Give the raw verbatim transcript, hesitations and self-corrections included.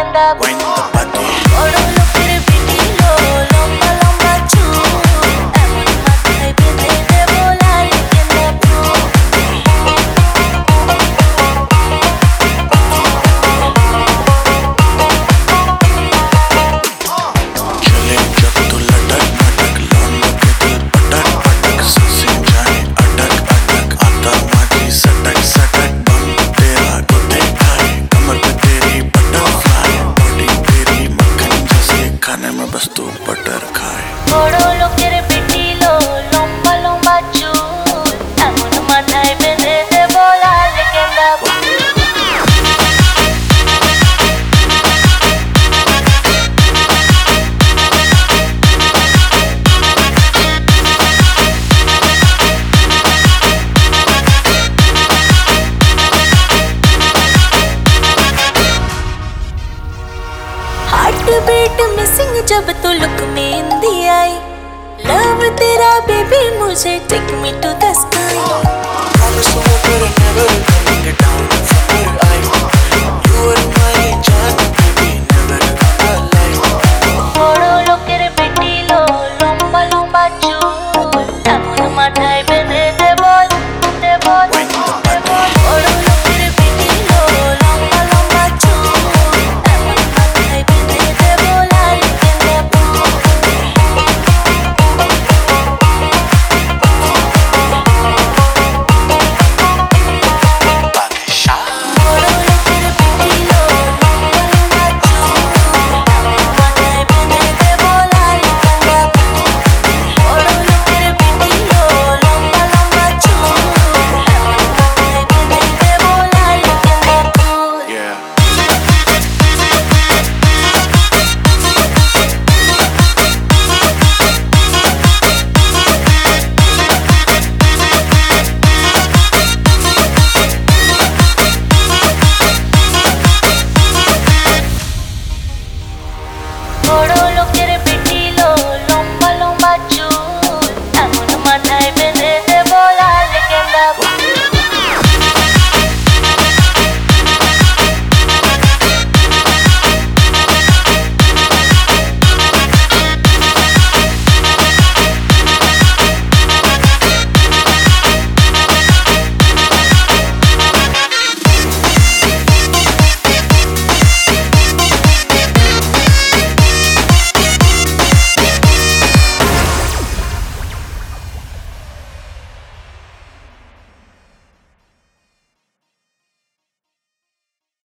Wind the body. বড় লোকের বিটিলো লম্বা লম্বা চুল এমন মাথায় বেঁধে দেবো লাল গেঁদা ফুল। चले जब तू लटक मटक लौंडों के दिल पटक पटक सांसें जाए अटक अटक आता माझी सटक सटक बम तेरा गुदे खाए कमर पे तेरी बटरफ्लाई बॉडी तेरी मक्खन जैसे खाने में बस तू बटर खाए। বড় লোকের বিটিলো লম্বা লম্বা চুল এমন মাথায় বেঁধে দেবো লাল গেঁদা ফুল। हार्ट बीट मिसिंग जब तू लुक में इंदी आई लव तेरा बेबी मुझे take me to the sky.